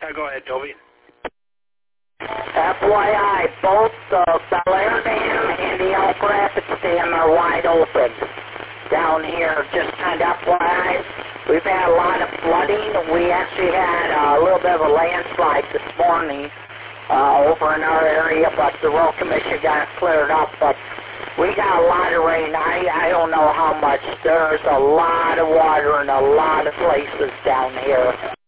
Go ahead, Toby. FYI, both the Bel Air Dam and the Elk Rapids Dam are wide open down here. Just kind of FYI, we've had a lot of flooding. We actually had a little bit of a landslide this morning over in our area, but the road commission got it cleared up. But we got a lot of rain. I don't know how much. There's a lot of water in a lot of places down here.